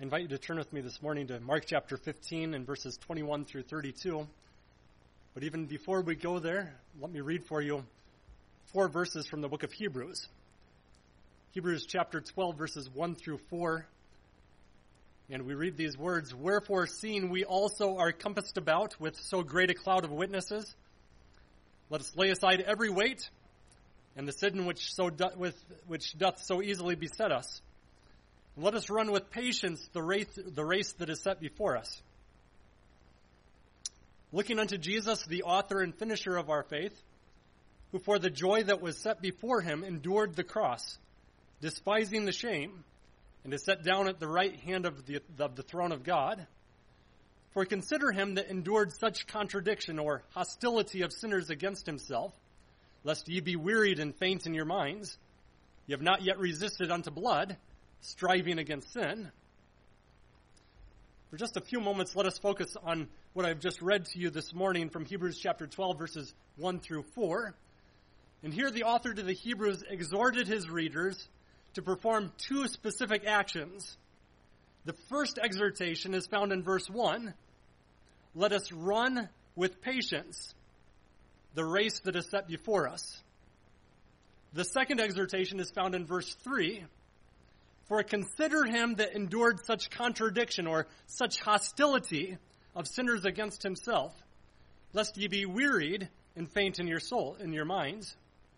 I invite you to turn with me this morning to Mark chapter 15 and verses 21 through 32. But even before we go there, let me read for you 4 verses from the book of Hebrews. Hebrews chapter 12, verses 1 through 4. And we read these words, "Wherefore, seeing we also are compassed about with so great a cloud of witnesses, let us lay aside every weight and the sin which doth so easily beset us. And let us run with patience the race that is set before us. Looking unto Jesus, the author and finisher of our faith, who for the joy that was set before him endured the cross, despising the shame, and is set down at the right hand of the throne of God. For consider him that endured such contradiction or hostility of sinners against himself, lest ye be wearied and faint in your minds. Ye have not yet resisted unto blood, striving against sin." For just a few moments, let us focus on what I've just read to you this morning from Hebrews chapter 12, verses 1 through 4. And here the author to the Hebrews exhorted his readers to perform 2 specific actions. The first exhortation is found in verse 1. Let us run with patience the race that is set before us. The second exhortation is found in verse 3. For consider him that endured such contradiction or such hostility of sinners against himself, lest ye be wearied and faint in your minds.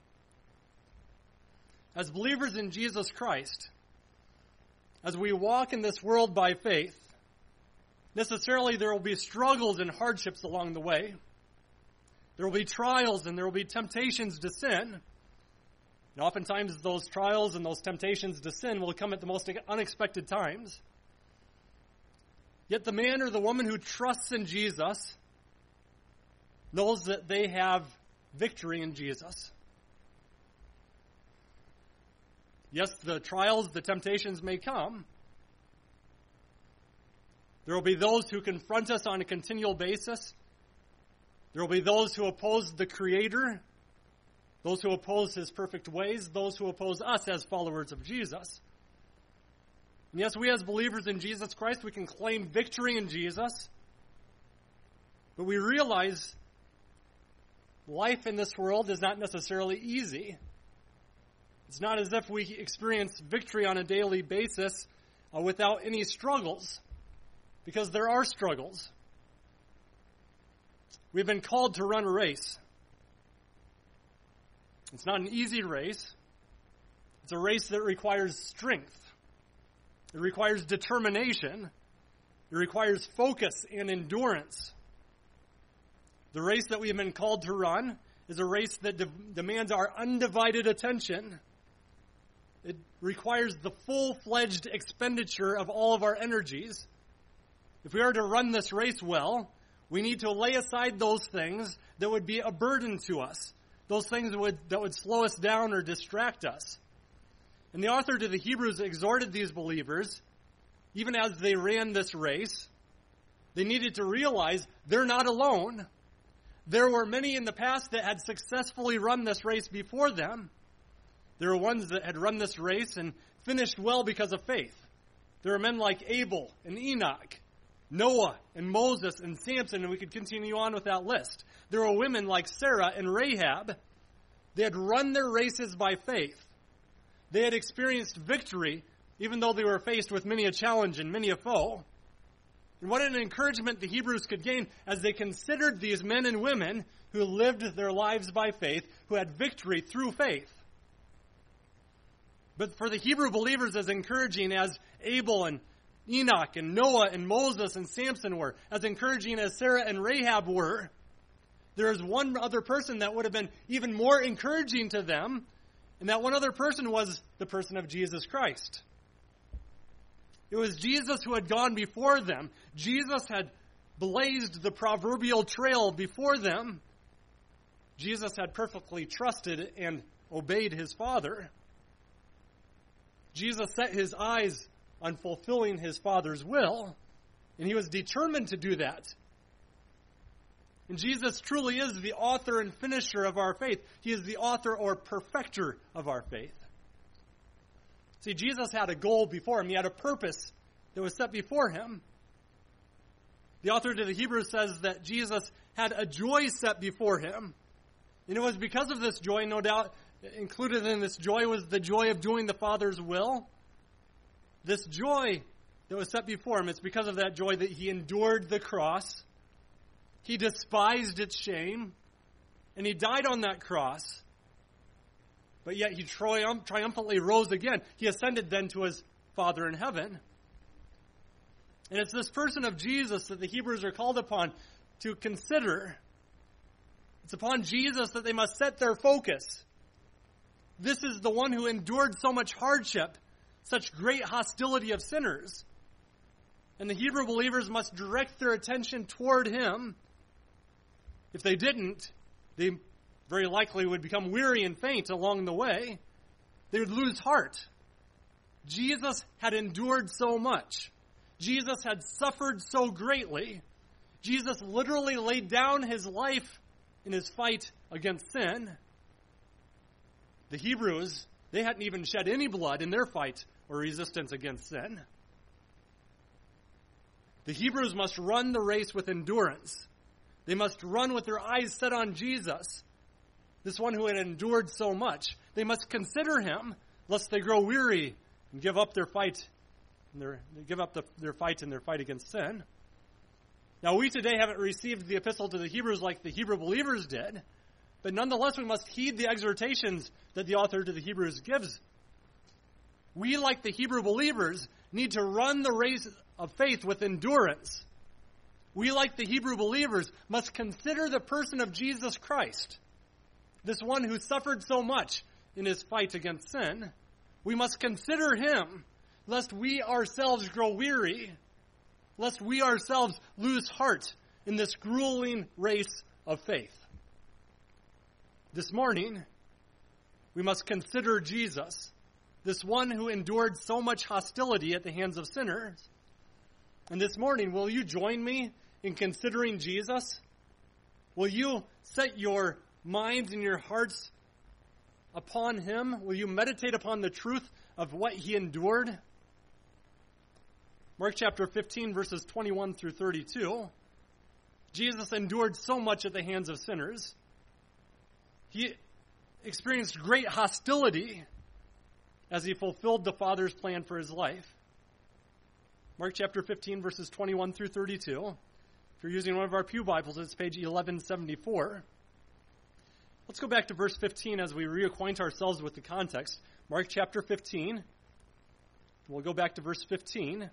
As believers in Jesus Christ, as we walk in this world by faith, necessarily there will be struggles and hardships along the way. There will be trials and there will be temptations to sin. And oftentimes those trials and those temptations to sin will come at the most unexpected times. Yet the man or the woman who trusts in Jesus knows that they have victory in Jesus. Yes, the trials, the temptations may come. There will be those who confront us on a continual basis. There will be those who oppose the Creator, those who oppose his perfect ways, those who oppose us as followers of Jesus. And yes, we as believers in Jesus Christ, we can claim victory in Jesus, but we realize life in this world is not necessarily easy. It's not as if we experience victory on a daily basis without any struggles, because there are struggles. We've been called to run a race. It's not an easy race. It's a race that requires strength. It requires determination. It requires focus and endurance. The race that we have been called to run is a race that demands our undivided attention. It requires the full-fledged expenditure of all of our energies. If we are to run this race well, we need to lay aside those things that would be a burden to us, those things that would slow us down or distract us. And the author to the Hebrews exhorted these believers, even as they ran this race, they needed to realize they're not alone. There were many in the past that had successfully run this race before them. There were ones that had run this race and finished well because of faith. There were men like Abel and Enoch, Noah and Moses and Samson, and we could continue on with that list. There were women like Sarah and Rahab. They had run their races by faith. They had experienced victory, even though they were faced with many a challenge and many a foe. And what an encouragement the Hebrews could gain as they considered these men and women who lived their lives by faith, who had victory through faith. But for the Hebrew believers, as encouraging as Abel and Enoch and Noah and Moses and Samson were, as encouraging as Sarah and Rahab were, there is one other person that would have been even more encouraging to them, and that one other person was the person of Jesus Christ. It was Jesus who had gone before them. Jesus had blazed the proverbial trail before them. Jesus had perfectly trusted and obeyed his Father. Jesus set his eyes on fulfilling his Father's will, and he was determined to do that. And Jesus truly is the author and finisher of our faith. He is the author or perfecter of our faith. See, Jesus had a goal before him. He had a purpose that was set before him. The author to the Hebrews says that Jesus had a joy set before him. And it was because of this joy, no doubt, included in this joy was the joy of doing the Father's will. This joy that was set before him, it's because of that joy that he endured the cross. He despised its shame, and he died on that cross. But yet he triumphantly rose again. He ascended then to his Father in heaven. And it's this person of Jesus that the Hebrews are called upon to consider. It's upon Jesus that they must set their focus. This is the one who endured so much hardship, such great hostility of sinners. And the Hebrew believers must direct their attention toward him. If they didn't, they very likely would become weary and faint along the way. They would lose heart. Jesus had endured so much. Jesus had suffered so greatly. Jesus literally laid down his life in his fight against sin. The Hebrews, they hadn't even shed any blood in their fight or resistance against sin. The Hebrews must run the race with endurance. They must run with their eyes set on Jesus, this one who had endured so much. They must consider him, lest they grow weary and give up their fight. Their fight in their fight against sin. Now, we today haven't received the epistle to the Hebrews like the Hebrew believers did, but nonetheless, we must heed the exhortations that the author to the Hebrews gives. We, like the Hebrew believers, need to run the race of faith with endurance. We, like the Hebrew believers, must consider the person of Jesus Christ, this one who suffered so much in his fight against sin. We must consider him, lest we ourselves grow weary, lest we ourselves lose heart in this grueling race of faith. This morning, we must consider Jesus, this one who endured so much hostility at the hands of sinners. And this morning, will you join me in considering Jesus? Will you set your minds and your hearts upon him? Will you meditate upon the truth of what he endured? Mark chapter 15, verses 21 through 32. Jesus endured so much at the hands of sinners. He experienced great hostility as he fulfilled the Father's plan for his life. Mark chapter 15, verses 21 through 32. If you're using one of our pew Bibles, it's page 1174. Let's go back to verse 15 as we reacquaint ourselves with the context. Mark chapter 15. We'll go back to verse 15.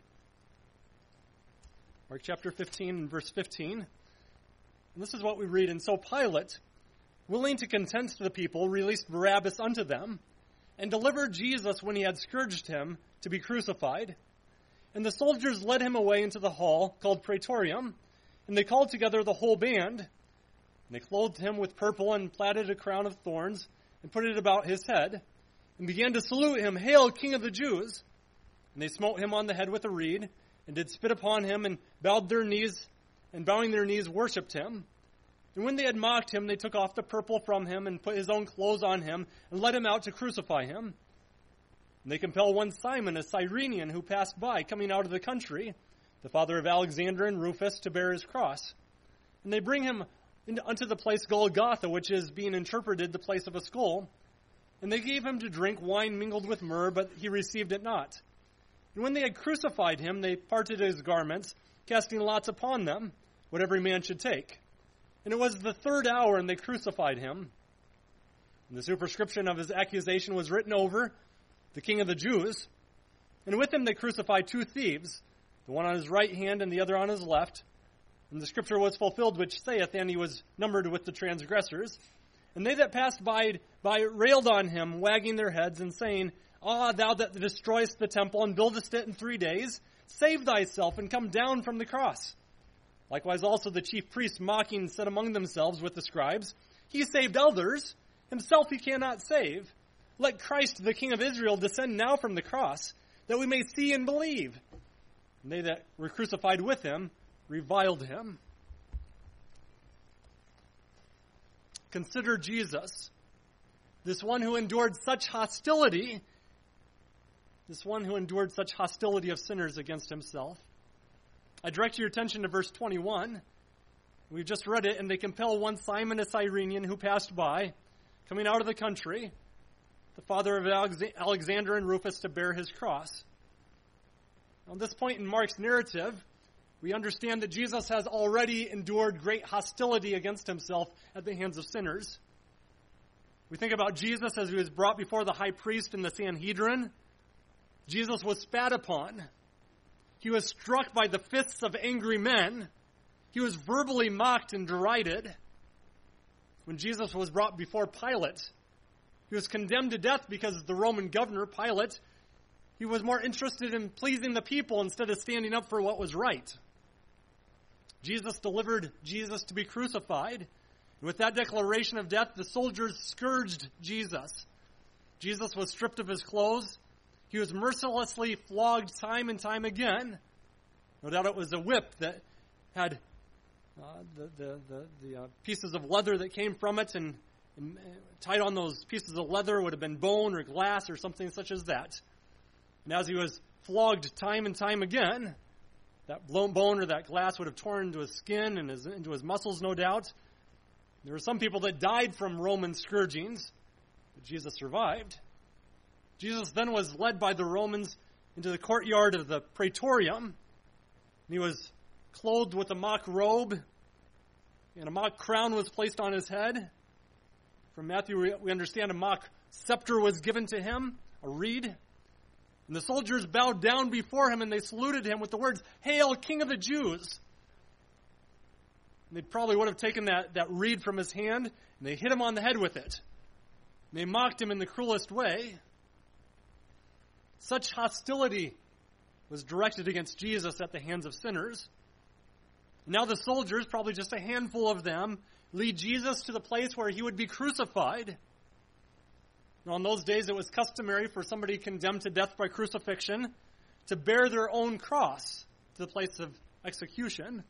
Mark chapter 15 and verse 15. And this is what we read. And so Pilate, willing to content the people, released Barabbas unto them, and delivered Jesus when he had scourged him to be crucified. And the soldiers led him away into the hall called Praetorium, and they called together the whole band. And they clothed him with purple and platted a crown of thorns and put it about his head, and began to salute him, Hail, King of the Jews! And they smote him on the head with a reed, and did spit upon him, and bowed their knees, and bowing their knees worshipped him. And when they had mocked him, they took off the purple from him, and put his own clothes on him, and led him out to crucify him. And they compel one Simon, a Cyrenian, who passed by, coming out of the country, the father of Alexander and Rufus, to bear his cross. And they bring him unto the place Golgotha, which is being interpreted the place of a skull. And they gave him to drink wine mingled with myrrh, but he received it not. And when they had crucified him, they parted his garments, casting lots upon them, what every man should take. And it was the third hour, and they crucified him. And the superscription of his accusation was written over, the King of the Jews. And with him they crucified two thieves, the one on his right hand and the other on his left. And the scripture was fulfilled, which saith, And he was numbered with the transgressors. And they that passed by railed on him, wagging their heads, and saying, Ah, thou that destroyest the temple and buildest it in 3 days, save thyself and come down from the cross. Likewise also the chief priests mocking said among themselves with the scribes, He saved others, himself he cannot save. Let Christ, the King of Israel, descend now from the cross, that we may see and believe. And they that were crucified with him reviled him. Consider Jesus, this one who endured such hostility, this one who endured such hostility of sinners against himself. I direct your attention to verse 21. We've just read it, and they compel one Simon a Cyrenian who passed by, coming out of the country, the father of Alexander and Rufus, to bear his cross. At this point in Mark's narrative, we understand that Jesus has already endured great hostility against himself at the hands of sinners. We think about Jesus as he was brought before the high priest in the Sanhedrin. Jesus was spat upon. He was struck by the fists of angry men. He was verbally mocked and derided. When Jesus was brought before Pilate, he was condemned to death because the Roman governor, Pilate, he was more interested in pleasing the people instead of standing up for what was right. Jesus delivered Jesus to be crucified. And with that declaration of death, the soldiers scourged Jesus. Jesus was stripped of his clothes. He was mercilessly flogged time and time again. No doubt it was a whip that had the pieces of leather that came from it, and tied on those pieces of leather would have been bone or glass or something such as that. And as he was flogged time and time again, that bone or that glass would have torn into his skin and into his muscles, no doubt. There were some people that died from Roman scourgings, but Jesus survived. Jesus then was led by the Romans into the courtyard of the Praetorium, and he was clothed with a mock robe, and a mock crown was placed on his head. From Matthew, we understand a mock scepter was given to him, a reed. And the soldiers bowed down before him, and they saluted him with the words, "Hail, King of the Jews!" And they probably would have taken that reed from his hand, and they hit him on the head with it. And they mocked him in the cruelest way. Such hostility was directed against Jesus at the hands of sinners. Now the soldiers, probably just a handful of them, lead Jesus to the place where he would be crucified. Now, in those days, it was customary for somebody condemned to death by crucifixion to bear their own cross to the place of execution.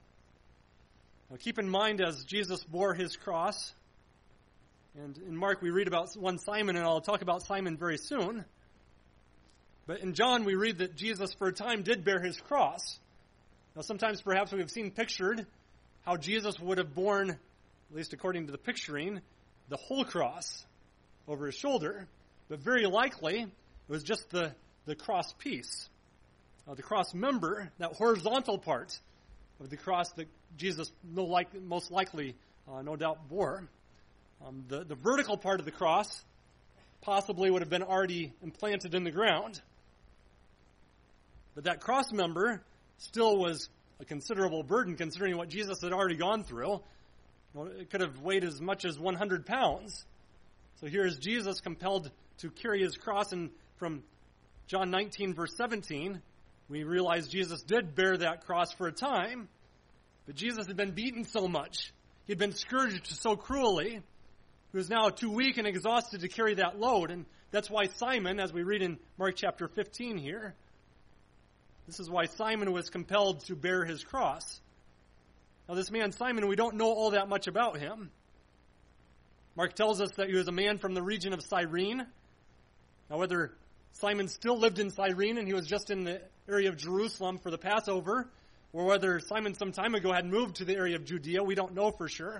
Now, keep in mind, as Jesus bore his cross, and in Mark we read about one Simon, and I'll talk about Simon very soon. But in John we read that Jesus for a time did bear his cross. Now, sometimes perhaps we've seen pictured how Jesus would have borne, at least according to the picturing, the whole cross over his shoulder, but very likely it was just the cross piece. The cross member, that horizontal part of the cross that Jesus most likely, no doubt, bore. The vertical part of the cross possibly would have been already implanted in the ground. But that cross member still was a considerable burden considering what Jesus had already gone through. It could have weighed as much as 100 pounds. So here is Jesus compelled to carry his cross, and from John 19, verse 17, we realize Jesus did bear that cross for a time, but Jesus had been beaten so much, he had been scourged so cruelly, he was now too weak and exhausted to carry that load, and that's why Simon, as we read in Mark chapter 15 here, this is why Simon was compelled to bear his cross. Now this man Simon, we don't know all that much about him. Mark tells us that he was a man from the region of Cyrene. Now whether Simon still lived in Cyrene and he was just in the area of Jerusalem for the Passover, or whether Simon some time ago had moved to the area of Judea, we don't know for sure.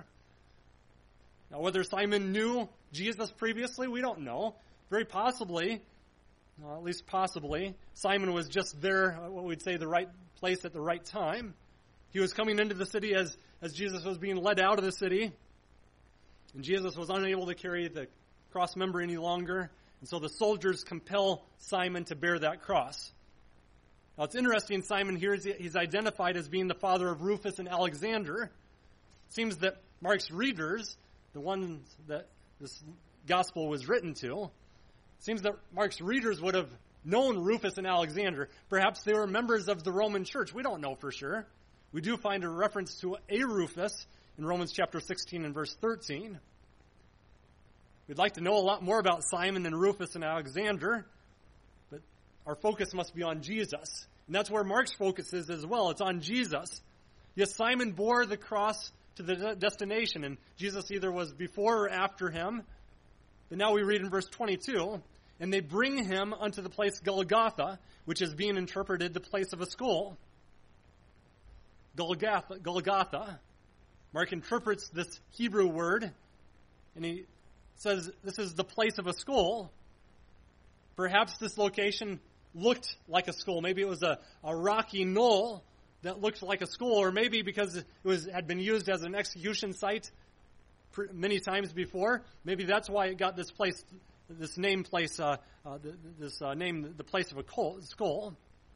Now whether Simon knew Jesus previously, we don't know. Very possibly, at least possibly, Simon was just there, what we'd say, the right place at the right time. He was coming into the city as Jesus was being led out of the city. And Jesus was unable to carry the cross member any longer. And so the soldiers compel Simon to bear that cross. Now it's interesting, Simon here, he's identified as being the father of Rufus and Alexander. It seems that Mark's readers, the ones that this gospel was written to, it seems that Mark's readers would have known Rufus and Alexander. Perhaps they were members of the Roman church. We don't know for sure. We do find a reference to a Rufus in Romans chapter 16 and verse 13. We'd like to know a lot more about Simon and Rufus and Alexander, but our focus must be on Jesus. And that's where Mark's focus is as well. It's on Jesus. Yes, Simon bore the cross to the destination, and Jesus either was before or after him. But now we read in verse 22, and they bring him unto the place Golgotha, which is being interpreted the place of a skull. Golgotha. Mark interprets this Hebrew word, and he says this is the place of a skull. Perhaps this location looked like a skull. Maybe it was a rocky knoll that looked like a skull, or maybe because it had been used as an execution site many times before. Maybe that's why it got this place, this name place, the place of a skull.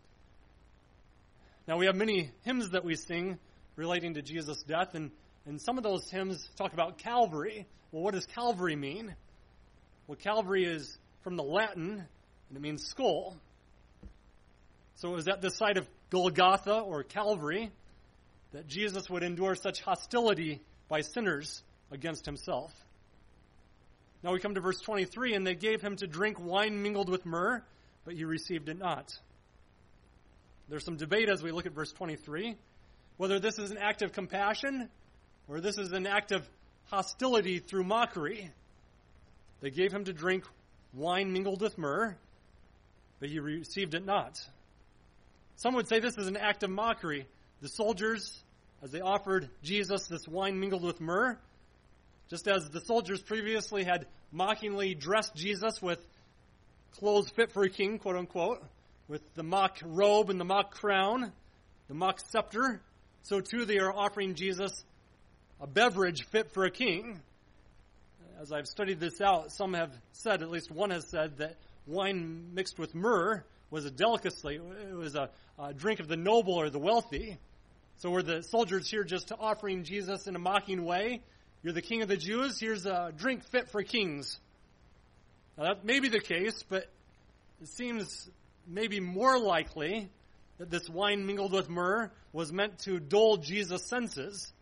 Now we have many hymns that we sing relating to Jesus' death, and some of those hymns talk about Calvary. Well, what does Calvary mean? Well, Calvary is from the Latin, and it means skull. So it was at the site of Golgotha, or Calvary, that Jesus would endure such hostility by sinners against himself. Now we come to verse 23, and they gave him to drink wine mingled with myrrh, but he received it not. There's some debate as we look at verse 23, whether this is an act of compassion or this is an act of hostility through mockery. They gave him to drink wine mingled with myrrh, but he received it not. Some would say this is an act of mockery. The soldiers, as they offered Jesus this wine mingled with myrrh, just as the soldiers previously had mockingly dressed Jesus with clothes fit for a king, quote unquote, with the mock robe and the mock crown, the mock scepter, so too they are offering Jesus a beverage fit for a king. As I've studied this out, some have said, at least one has said, that wine mixed with myrrh was a delicacy. It was a drink of the noble or the wealthy. So were the soldiers here just offering Jesus in a mocking way? You're the king of the Jews, here's a drink fit for kings. Now that may be the case, but it seems maybe more likely that this wine mingled with myrrh was meant to dull Jesus' senses.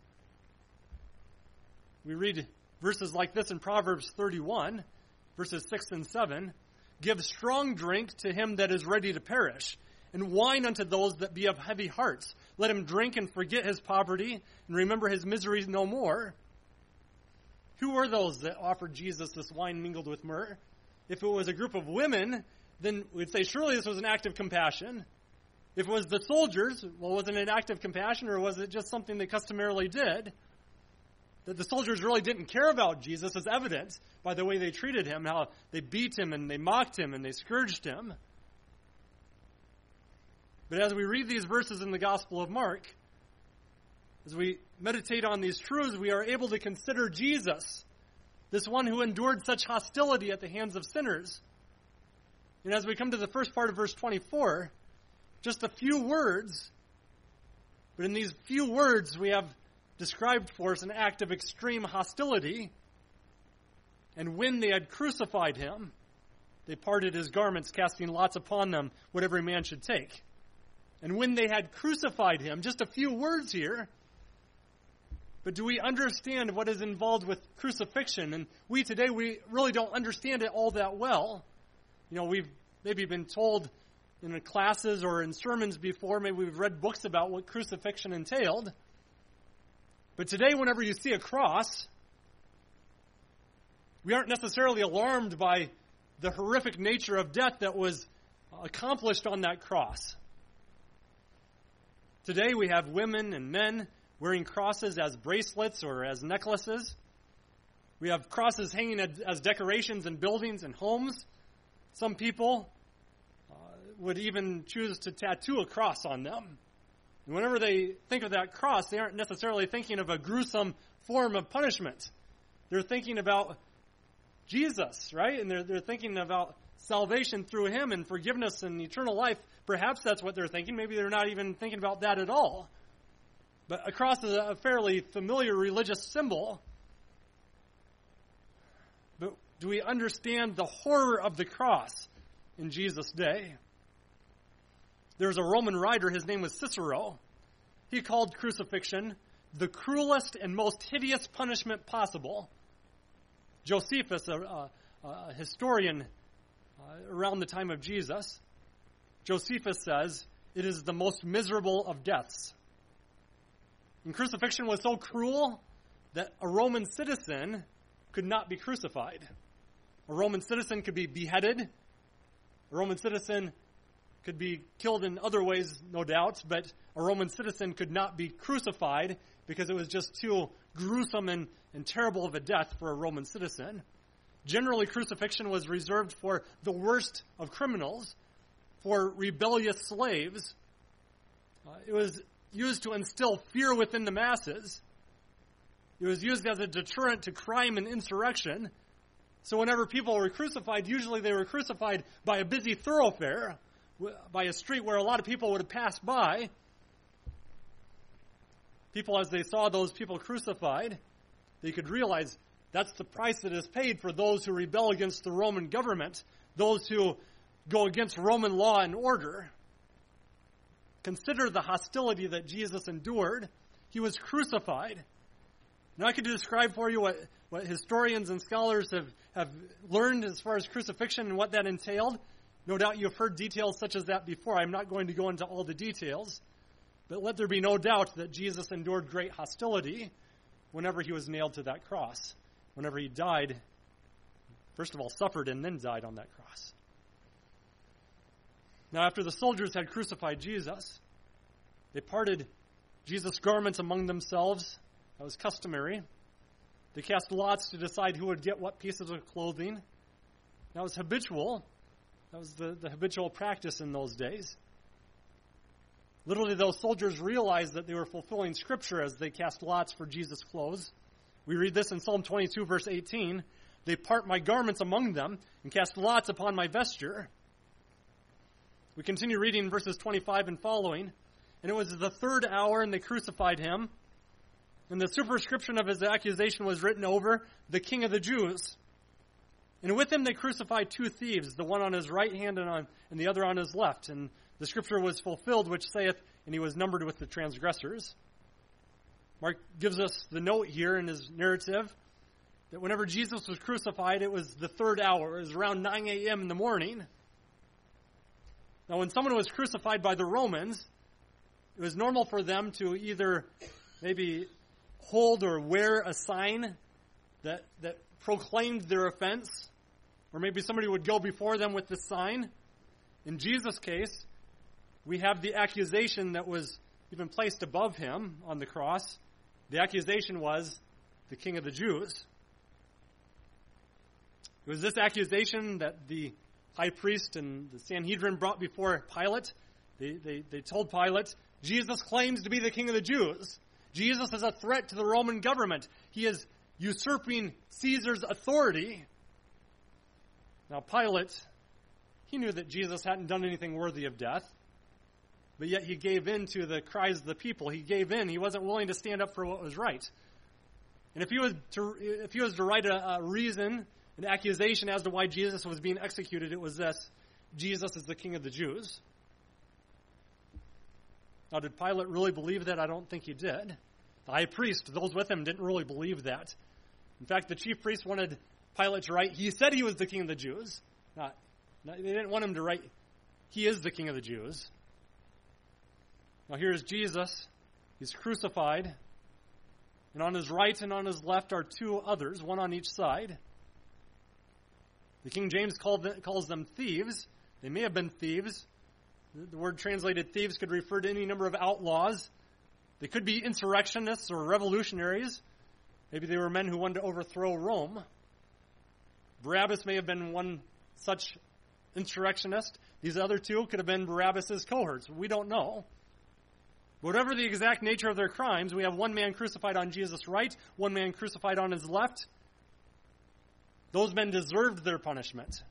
We read verses like this in Proverbs 31, verses 6 and 7. Give strong drink to him that is ready to perish, and wine unto those that be of heavy hearts. Let him drink and forget his poverty, and remember his miseries no more. Who were those that offered Jesus this wine mingled with myrrh? If it was a group of women, then we'd say surely this was an act of compassion. If it was the soldiers, well, was it an act of compassion, or was it just something they customarily did? That the soldiers really didn't care about Jesus is evident by the way they treated him, how they beat him and they mocked him and they scourged him. But as we read these verses in the Gospel of Mark, as we meditate on these truths, we are able to consider Jesus, this one who endured such hostility at the hands of sinners. And as we come to the first part of verse 24, just a few words, but in these few words we have described for us an act of extreme hostility. And when they had crucified him, they parted his garments, casting lots upon them, what every man should take. And when they had crucified him, just a few words here, but do we understand what is involved with crucifixion? And we today, we really don't understand it all that well. You know, we've maybe been told in the classes or in sermons before, maybe we've read books about what crucifixion entailed. But today, whenever you see a cross, we aren't necessarily alarmed by the horrific nature of death that was accomplished on that cross. Today, we have women and men wearing crosses as bracelets or as necklaces. We have crosses hanging as decorations in buildings and homes. Some people would even choose to tattoo a cross on them. And whenever they think of that cross, they aren't necessarily thinking of a gruesome form of punishment. They're thinking about Jesus, right? And they're thinking about salvation through him and forgiveness and eternal life. Perhaps that's what they're thinking. Maybe they're not even thinking about that at all. But a cross is a fairly familiar religious symbol. But do we understand the horror of the cross in Jesus' day? There was a Roman writer, his name was Cicero. He called crucifixion the cruelest and most hideous punishment possible. Josephus, a historian around the time of Jesus, Josephus says, it is the most miserable of deaths. And crucifixion was so cruel that a Roman citizen could not be crucified. A Roman citizen could be beheaded A Roman citizen could be killed in other ways, no doubt, but a Roman citizen could not be crucified because it was just too gruesome and terrible of a death for a Roman citizen. Generally, crucifixion was reserved for the worst of criminals, for rebellious slaves. It was used to instill fear within the masses. It was used as a deterrent to crime and insurrection. So whenever people were crucified, usually they were crucified by a busy thoroughfare, by a street where a lot of people would have passed by. People, as they saw those people crucified, they could realize that's the price that is paid for those who rebel against the Roman government, those who go against Roman law and order. Consider the hostility that Jesus endured. He was crucified. Now I could describe for you what historians and scholars have learned as far as crucifixion and what that entailed. No doubt you've heard details such as that before. I'm not going to go into all the details. But let there be no doubt that Jesus endured great hostility whenever he was nailed to that cross. Whenever he died, first of all, suffered and then died on that cross. Now, after the soldiers had crucified Jesus, they parted Jesus' garments among themselves. That was customary. They cast lots to decide who would get what pieces of clothing. That was habitual. That was the habitual practice in those days. Literally, those soldiers realized that they were fulfilling Scripture as they cast lots for Jesus' clothes. We read this in Psalm 22, verse 18. They part my garments among them and cast lots upon my vesture. We continue reading verses 25 and following. And it was the third hour, and they crucified him. And the superscription of his accusation was written over, the King of the Jews. And with him they crucified two thieves, the one on his right hand and the other on his left. And the scripture was fulfilled, which saith, and he was numbered with the transgressors. Mark gives us the note here in his narrative that whenever Jesus was crucified, it was the third hour. It was around 9 a.m. in the morning. Now, when someone was crucified by the Romans, it was normal for them to either maybe hold or wear a sign that proclaimed their offense, or maybe somebody would go before them with the sign. In Jesus' case, we have the accusation that was even placed above him on the cross. The accusation was the King of the Jews. It was this accusation that the high priest and the Sanhedrin brought before Pilate. They told Pilate, Jesus claims to be the King of the Jews. Jesus is a threat to the Roman government. He is usurping Caesar's authority. Now Pilate, he knew that Jesus hadn't done anything worthy of death, but yet he gave in to the cries of the people. He gave in. He wasn't willing to stand up for what was right. And if he was to write a reason, an accusation as to why Jesus was being executed, it was this: Jesus is the King of the Jews. Now, did Pilate really believe that? I don't think he did. The high priest, those with him, didn't really believe that. In fact, the chief priest wanted Pilate to write, he said he was the King of the Jews. They didn't want him to write, he is the King of the Jews. Now here's Jesus. He's crucified. And on his right and on his left are two others, one on each side. The King James calls them thieves. They may have been thieves. The word translated thieves could refer to any number of outlaws. They could be insurrectionists or revolutionaries. Maybe they were men who wanted to overthrow Rome. Barabbas may have been one such insurrectionist. These other two could have been Barabbas' cohorts. We don't know. Whatever the exact nature of their crimes, we have one man crucified on Jesus' right, one man crucified on his left. Those men deserved their punishment.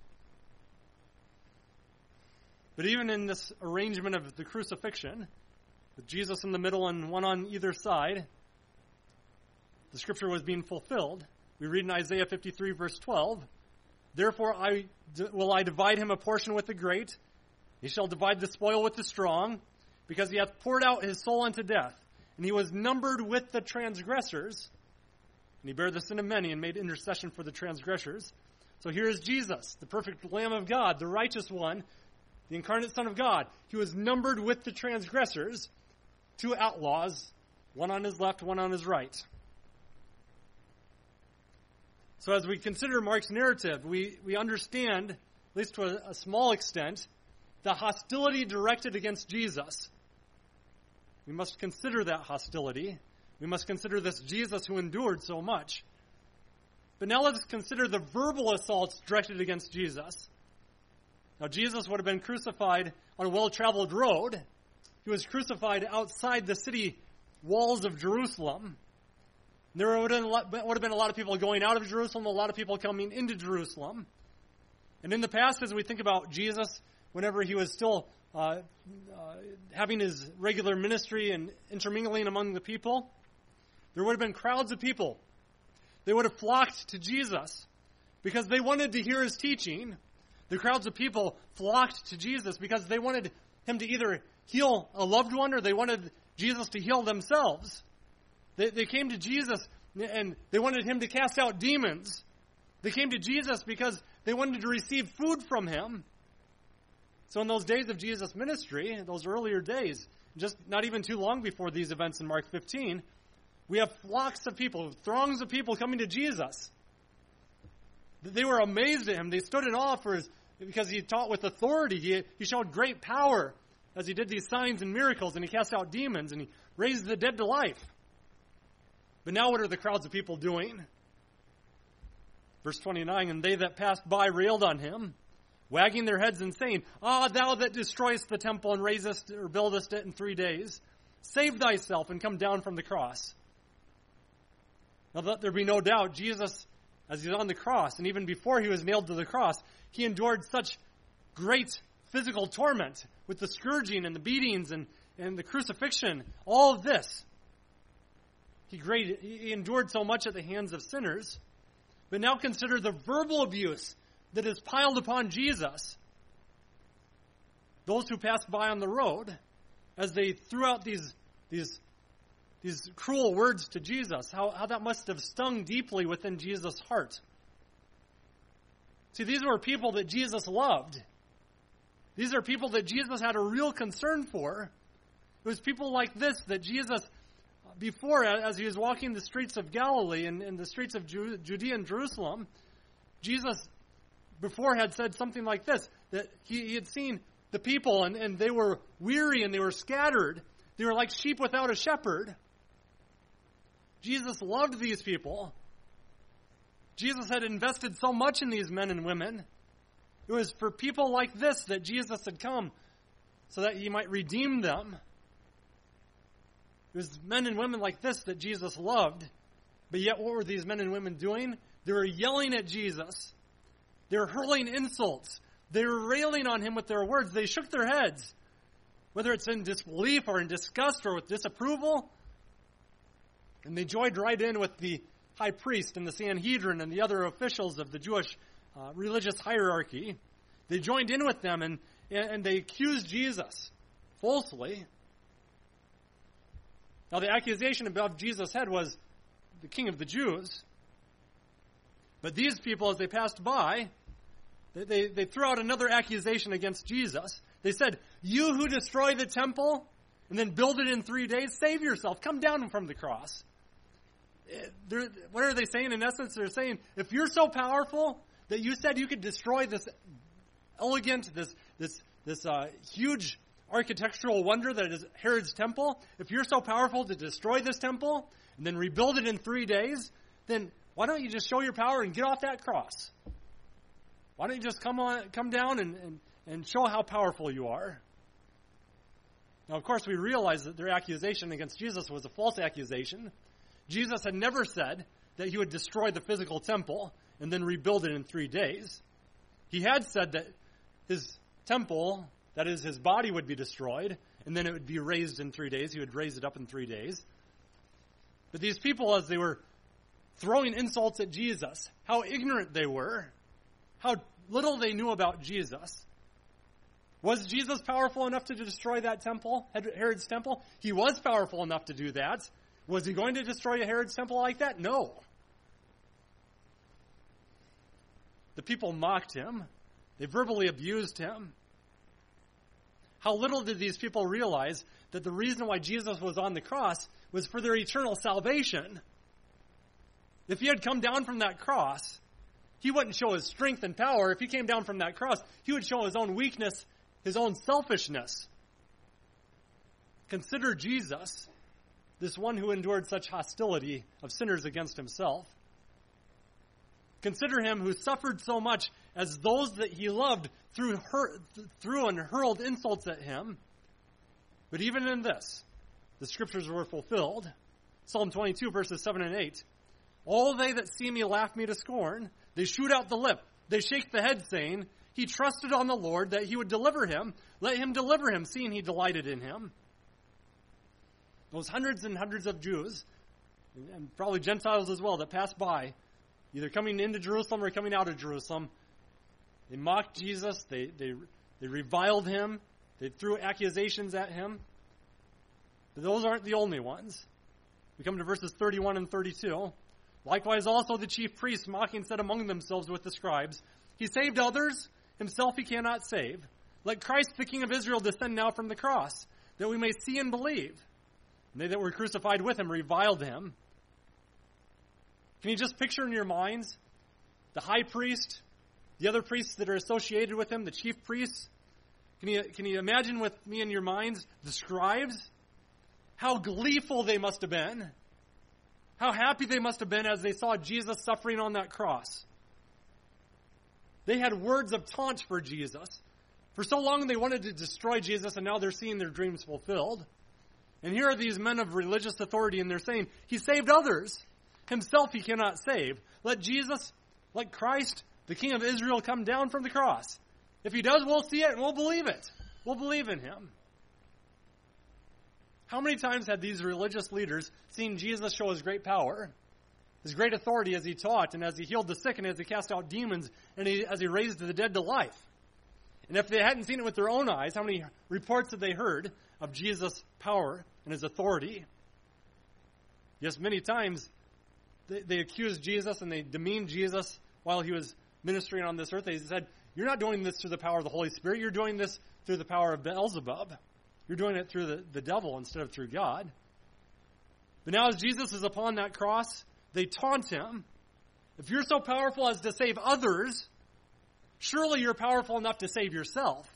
But even in this arrangement of the crucifixion, with Jesus in the middle and one on either side, the scripture was being fulfilled. We read in Isaiah 53, verse 12, Therefore will I divide him a portion with the great. He shall divide the spoil with the strong, because he hath poured out his soul unto death, and he was numbered with the transgressors. And he bare the sin of many and made intercession for the transgressors. So here is Jesus, the perfect Lamb of God, the righteous one, the incarnate Son of God. He was numbered with the transgressors, two outlaws, one on his left, one on his right. So as we consider Mark's narrative, we understand least to a small extent, the hostility directed against Jesus. We must consider that hostility. We must consider this Jesus who endured so much. But now let's consider the verbal assaults directed against Jesus. Now, Jesus would have been crucified on a well-traveled road. He was crucified outside the city walls of Jerusalem. There would have been a lot of people going out of Jerusalem, a lot of people coming into Jerusalem. And in the past, as we think about Jesus, whenever he was still having his regular ministry and intermingling among the people, there would have been crowds of people. They would have flocked to Jesus because they wanted to hear his teaching. The crowds of people flocked to Jesus because they wanted him to either heal a loved one or they wanted Jesus to heal themselves. They came to Jesus and they wanted him to cast out demons. They came to Jesus because they wanted to receive food from him. So in those days of Jesus' ministry, those earlier days, just not even too long before these events in Mark 15, we have flocks of people, throngs of people coming to Jesus. They were amazed at him. They stood in awe because he taught with authority. He showed great power as he did these signs and miracles, and he cast out demons, and he raised the dead to life. But now what are the crowds of people doing? Verse 29, and they that passed by railed on him, wagging their heads and saying, Ah, thou that destroyest the temple and raisest or buildest it in 3 days, save thyself and come down from the cross. Now let there be no doubt, Jesus, as he's on the cross, and even before he was nailed to the cross, he endured such great physical torment with the scourging and the beatings and the crucifixion, all of this. He endured so much at the hands of sinners. But now consider the verbal abuse that is piled upon Jesus. Those who passed by on the road, as they threw out these cruel words to Jesus, how that must have stung deeply within Jesus' heart. See, these were people that Jesus loved. These are people that Jesus had a real concern for. It was people like this that Jesus, before, as he was walking the streets of Galilee and the streets of Judea and Jerusalem, Jesus before had said something like this, that he had seen the people and they were weary and they were scattered. They were like sheep without a shepherd. Jesus loved these people. Jesus had invested so much in these men and women. It was for people like this that Jesus had come so that he might redeem them. It was men and women like this that Jesus loved. But yet what were these men and women doing? They were yelling at Jesus. They were hurling insults. They were railing on him with their words. They shook their heads, whether it's in disbelief or in disgust or with disapproval. And they joined right in with the high priest and the Sanhedrin and the other officials of the Jewish religious hierarchy. They joined in with them and they accused Jesus falsely. Now the accusation above Jesus' head was the King of the Jews. But these people, as they passed by, they threw out another accusation against Jesus. They said, you who destroy the temple and then build it in 3 days, save yourself. Come down from the cross. What are they saying? In essence, they're saying, if you're so powerful that you said you could destroy this elegant, this huge architectural wonder that is Herod's temple, if you're so powerful to destroy this temple and then rebuild it in 3 days, then why don't you just show your power and get off that cross? Why don't you just come down and show how powerful you are? Now, of course, we realize that their accusation against Jesus was a false accusation. Jesus had never said that he would destroy the physical temple and then rebuild it in 3 days. He had said that his temple, that is, his body, would be destroyed, and then it would be raised in 3 days. He would raise it up in 3 days. But these people, as they were throwing insults at Jesus, how ignorant they were, how little they knew about Jesus. Was Jesus powerful enough to destroy that temple, Herod's temple? He was powerful enough to do that. Was he going to destroy a Herod's temple like that? No. The people mocked him. They verbally abused him. How little did these people realize that the reason why Jesus was on the cross was for their eternal salvation. If he had come down from that cross He wouldn't show his strength and power. If he came down from that cross, he would show his own weakness, his own selfishness. Consider Jesus, this one who endured such hostility of sinners against himself. Consider him who suffered so much as those that he loved threw and hurled insults at him. But even in this, the scriptures were fulfilled. Psalm 22, verses 7 and 8. All they that see me laugh me to scorn. They shoot out the lip. They shake the head, saying, He trusted on the Lord that he would deliver him. Let him deliver him, seeing he delighted in him. Those hundreds and hundreds of Jews, and probably Gentiles as well, that passed by, either coming into Jerusalem or coming out of Jerusalem, they mocked Jesus. They reviled him. They threw accusations at him. But those aren't the only ones. We come to verses 31 and 32. Likewise also the chief priests mocking said among themselves with the scribes, He saved others, himself he cannot save. Let Christ the King of Israel descend now from the cross, that we may see and believe. And they that were crucified with him reviled him. Can you just picture in your minds the high priest, the other priests that are associated with him, the chief priests? Can you imagine with me in your minds the scribes? How gleeful they must have been. How happy they must have been as they saw Jesus suffering on that cross. They had words of taunt for Jesus. For so long they wanted to destroy Jesus, and now they're seeing their dreams fulfilled. And here are these men of religious authority, and they're saying, He saved others. Himself he cannot save. Let Jesus, like Christ, the King of Israel, come down from the cross. If he does, we'll see it and we'll believe it. We'll believe in him. How many times had these religious leaders seen Jesus show his great power, his great authority as he taught and as he healed the sick and as he cast out demons and as he raised the dead to life? And if they hadn't seen it with their own eyes, how many reports had they heard of Jesus' power and his authority? Yes, many times they accused Jesus and they demeaned Jesus while he was ministering on this earth. They said, You're not doing this through the power of the Holy Spirit. You're doing this through the power of Beelzebub. You're doing it through the devil instead of through God. But now as Jesus is upon that cross, they taunt him. If you're so powerful as to save others, surely you're powerful enough to save yourself.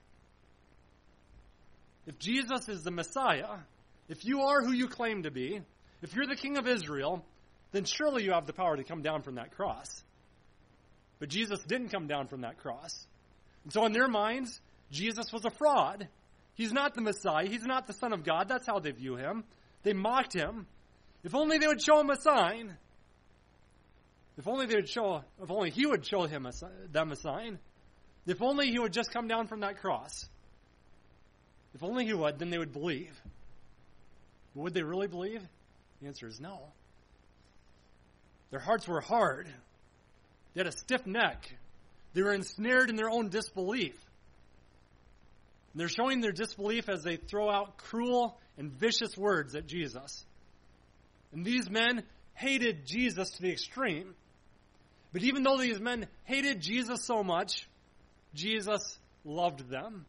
If Jesus is the Messiah, if you are who you claim to be, if you're the King of Israel, then surely you have the power to come down from that cross. But Jesus didn't come down from that cross. And so in their minds, Jesus was a fraud. He's not the Messiah. He's not the Son of God. That's how they view him. They mocked him. If only they would show him a sign. If only he would show them a sign. If only he would just come down from that cross. If only he would, then they would believe. But would they really believe? The answer is no. Their hearts were hard. They had a stiff neck. They were ensnared in their own disbelief. And they're showing their disbelief as they throw out cruel and vicious words at Jesus. And these men hated Jesus to the extreme. But even though these men hated Jesus so much, Jesus loved them.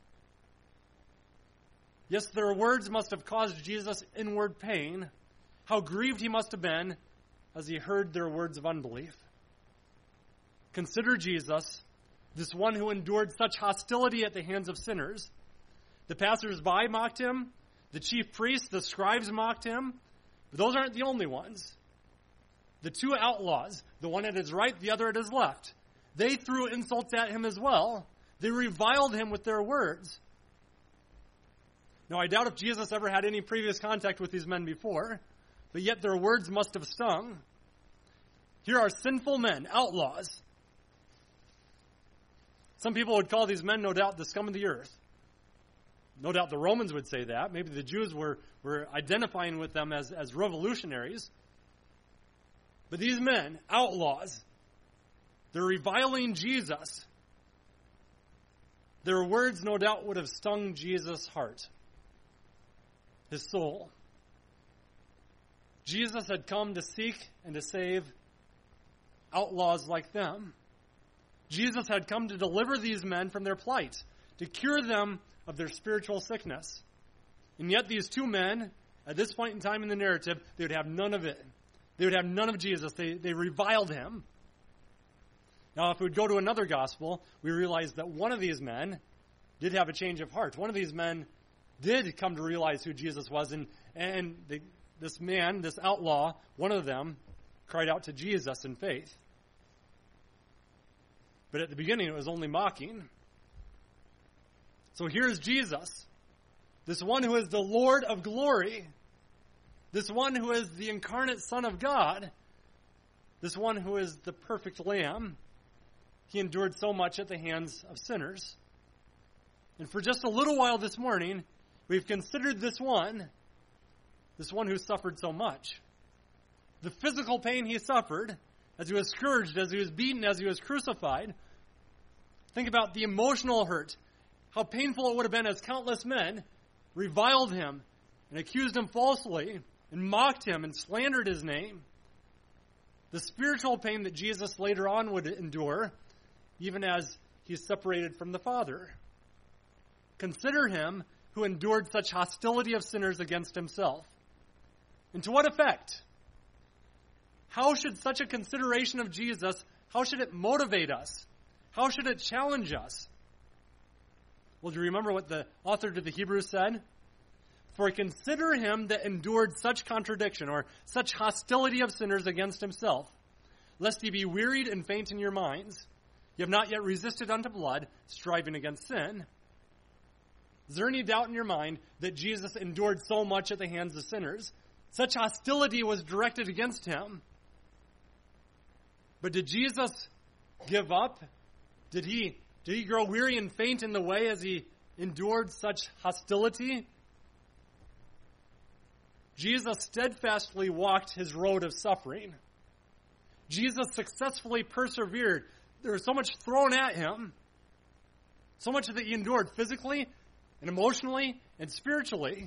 Yes, their words must have caused Jesus inward pain. How grieved he must have been as he heard their words of unbelief. Consider Jesus, this one who endured such hostility at the hands of sinners. The passers-by mocked him. The chief priests, the scribes mocked him. But those aren't the only ones. The two outlaws, the one at his right, the other at his left, they threw insults at him as well. They reviled him with their words. Now, I doubt if Jesus ever had any previous contact with these men before, but yet their words must have stung. Here are sinful men, outlaws. Some people would call these men, no doubt, the scum of the earth. No doubt the Romans would say that. Maybe the Jews were identifying with them as revolutionaries. But these men, outlaws, they're reviling Jesus. Their words, no doubt, would have stung Jesus' heart, his soul. Jesus had come to seek and to save outlaws like them. Jesus had come to deliver these men from their plight, to cure them of their spiritual sickness. And yet these two men, at this point in time in the narrative, they would have none of it. They would have none of Jesus. They reviled him. Now, if we would go to another gospel, we realize that one of these men did have a change of heart. One of these men did come to realize who Jesus was, and this man, this outlaw, one of them, cried out to Jesus in faith. But at the beginning, it was only mocking. So here's Jesus, this one who is the Lord of glory, this one who is the incarnate Son of God, this one who is the perfect Lamb. He endured so much at the hands of sinners. And for just a little while this morning, we've considered this one who suffered so much. The physical pain he suffered as he was scourged, as he was beaten, as he was crucified. Think about the emotional hurt, how painful it would have been as countless men reviled him and accused him falsely and mocked him and slandered his name. The spiritual pain that Jesus later on would endure, even as he is separated from the Father. Consider him who endured such hostility of sinners against himself. And to what effect? How should such a consideration of Jesus, how should it motivate us? How should it challenge us? Well, do you remember what the author to the Hebrews said? For consider him that endured such contradiction, or such hostility of sinners against himself, lest ye be wearied and faint in your minds. You have not yet resisted unto blood, striving against sin. Is there any doubt in your mind that Jesus endured so much at the hands of sinners? Such hostility was directed against him. But did Jesus give up? Did he grow weary and faint in the way as he endured such hostility? Jesus steadfastly walked his road of suffering. Jesus successfully persevered. There was so much thrown at him, so much that he endured physically and emotionally and spiritually.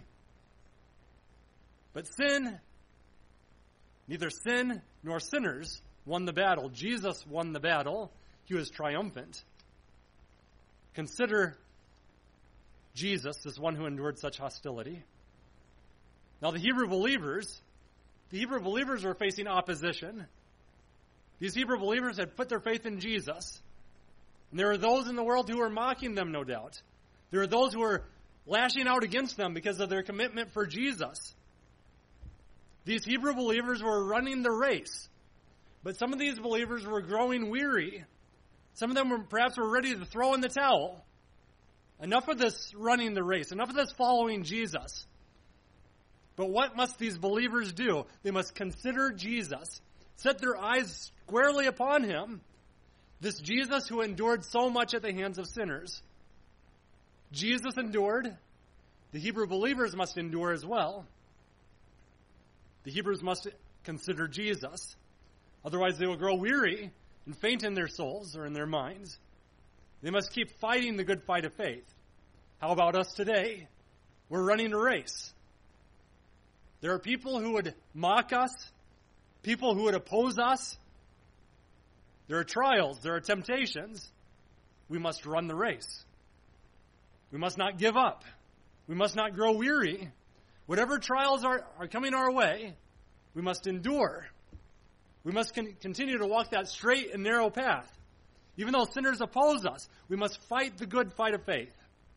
But neither sin nor sinners won the battle. Jesus won the battle. He was triumphant. Consider Jesus as one who endured such hostility. Now, the Hebrew believers were facing opposition. These Hebrew believers had put their faith in Jesus. And there were those in the world who were mocking them, no doubt. There were those who were lashing out against them because of their commitment for Jesus. These Hebrew believers were running the race. But some of these believers were growing weary. Some of them perhaps were ready to throw in the towel. Enough of this running the race. Enough of this following Jesus. But what must these believers do? They must consider Jesus. Set their eyes squarely upon him. This Jesus who endured so much at the hands of sinners. Jesus endured. The Hebrew believers must endure as well. The Hebrews must consider Jesus. Otherwise they will grow weary and faint in their souls or in their minds. They must keep fighting the good fight of faith. How about us today? We're running a race. There are people who would mock us, people who would oppose us. There are trials, there are temptations. We must run the race. We must not give up. We must not grow weary. Whatever trials are coming our way, we must endure. We must continue to walk that straight and narrow path. Even though sinners oppose us, we must fight the good fight of faith.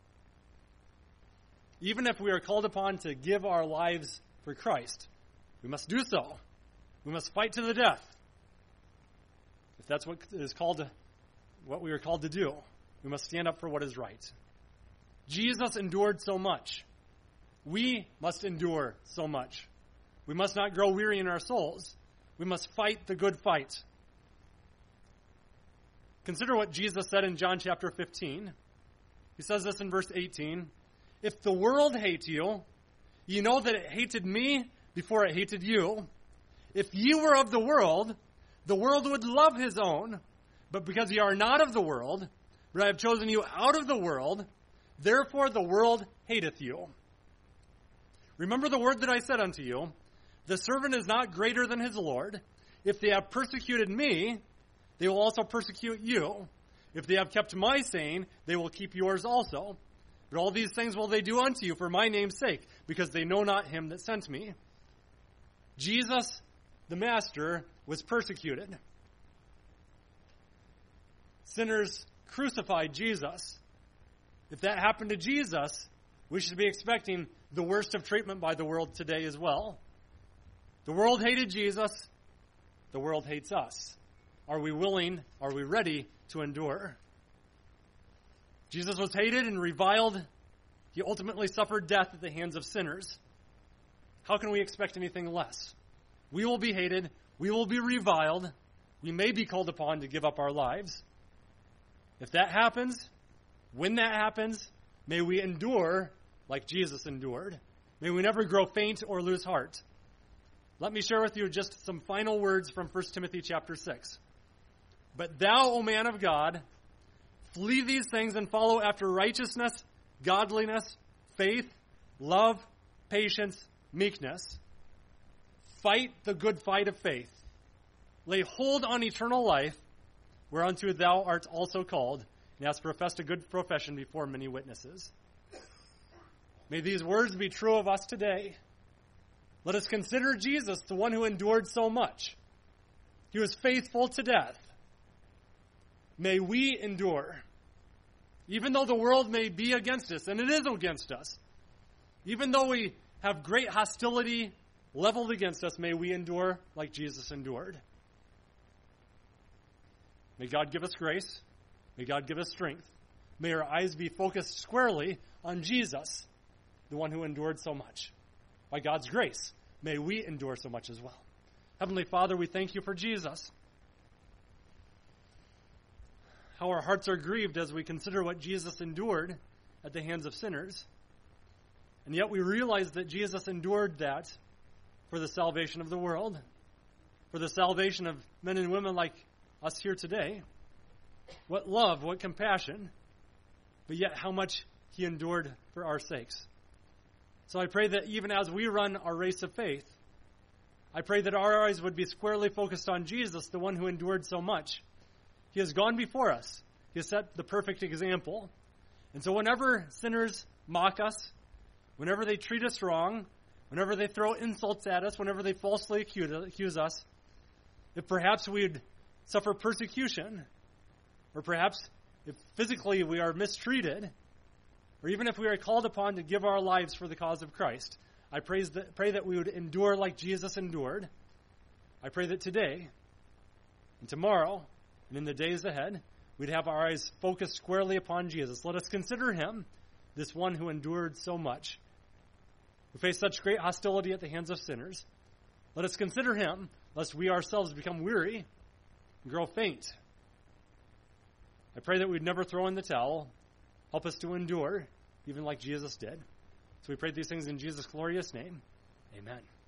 Even if we are called upon to give our lives for Christ, we must do so. We must fight to the death. If that's what we are called to do, we must stand up for what is right. Jesus endured so much. We must endure so much. We must not grow weary in our souls. We must fight the good fight. Consider what Jesus said in John chapter 15. He says this in verse 18. If the world hates you, you know that it hated me before it hated you. If you were of the world would love his own. But because ye are not of the world, but I have chosen you out of the world, therefore the world hateth you. Remember the word that I said unto you, the servant is not greater than his Lord. If they have persecuted me, they will also persecute you. If they have kept my saying, they will keep yours also. But all these things will they do unto you for my name's sake, because they know not him that sent me. Jesus, the Master, was persecuted. sinners crucified Jesus. If that happened to Jesus, we should be expecting the worst of treatment by the world today as well. The world hated Jesus. The world hates us. Are we willing? Are we ready to endure? Jesus was hated and reviled. He ultimately suffered death at the hands of sinners. How can we expect anything less? We will be hated. We will be reviled. We may be called upon to give up our lives. If that happens, when that happens, may we endure like Jesus endured. May we never grow faint or lose heart. Let me share with you just some final words from 1 Timothy chapter 6. But thou, O man of God, flee these things and follow after righteousness, godliness, faith, love, patience, meekness. Fight the good fight of faith. Lay hold on eternal life, whereunto thou art also called, and hast professed a good profession before many witnesses. May these words be true of us today. Let us consider Jesus, the one who endured so much. He was faithful to death. May we endure. Even though the world may be against us, and it is against us, even though we have great hostility leveled against us, may we endure like Jesus endured. May God give us grace. May God give us strength. May our eyes be focused squarely on Jesus, the one who endured so much. By God's grace, may we endure so much as well. Heavenly Father, we thank you for Jesus. How our hearts are grieved as we consider what Jesus endured at the hands of sinners. And yet we realize that Jesus endured that for the salvation of the world, for the salvation of men and women like us here today. What love, what compassion, but yet how much he endured for our sakes. So I pray that even as we run our race of faith, I pray that our eyes would be squarely focused on Jesus, the one who endured so much. He has gone before us. He has set the perfect example. And so whenever sinners mock us, whenever they treat us wrong, whenever they throw insults at us, whenever they falsely accuse us, if perhaps we would suffer persecution, or perhaps if physically we are mistreated, or even if we are called upon to give our lives for the cause of Christ, I pray that we would endure like Jesus endured. I pray that today and tomorrow and in the days ahead, we'd have our eyes focused squarely upon Jesus. Let us consider him, this one who endured so much, who faced such great hostility at the hands of sinners. Let us consider him, lest we ourselves become weary and grow faint. I pray that we'd never throw in the towel. Help us to endure, even like Jesus did. So we pray these things in Jesus' glorious name. Amen.